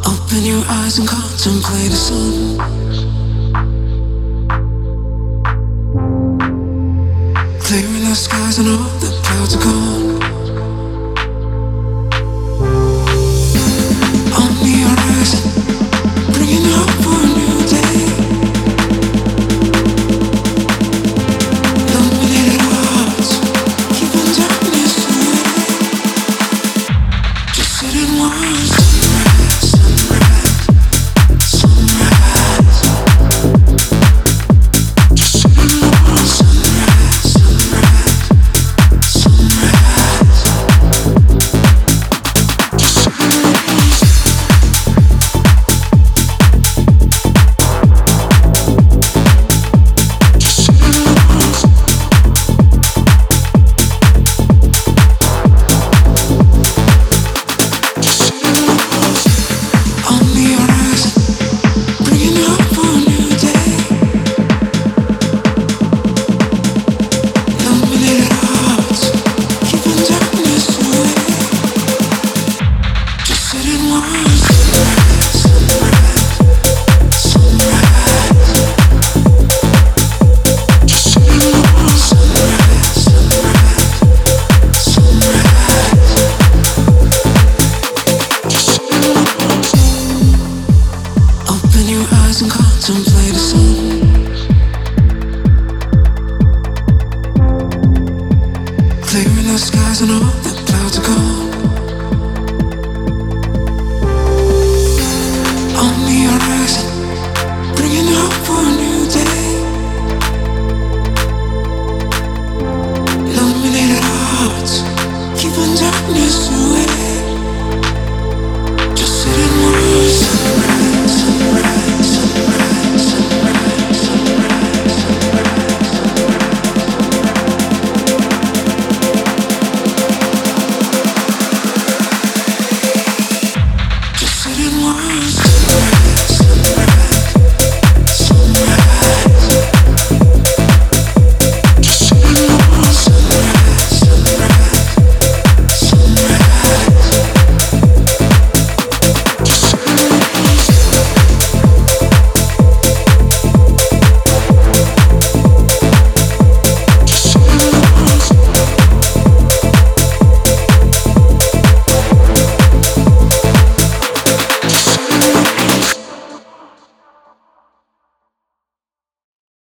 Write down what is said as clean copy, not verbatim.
Open your eyes and contemplate the sun. Clearing the skies and all the clouds are gone. On the horizon, bringing hope for a new day. Illuminated hearts, keeping darkness away. Just sit and watch.